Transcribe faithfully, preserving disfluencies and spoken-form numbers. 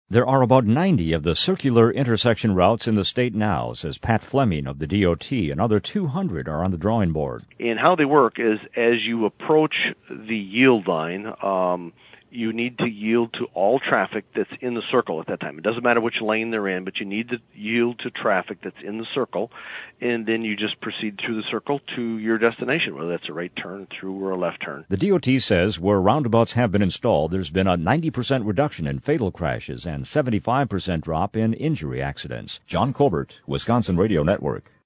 There are about ninety of the circular intersection routes in the state now, says Pat Fleming of the D O T. Another two hundred are on the drawing board. And how they work is as you approach the yield line, um, you need to yield to all traffic that's in the circle at that time. It doesn't matter which lane they're in, but you need to yield to traffic that's in the circle, and then you just proceed through the circle to your destination, whether that's a right turn, through, or a left turn. The D O T says where roundabouts have been installed, there's been a ninety percent reduction in fatal crashes and seventy-five percent drop in injury accidents. John Colbert, Wisconsin Radio Network.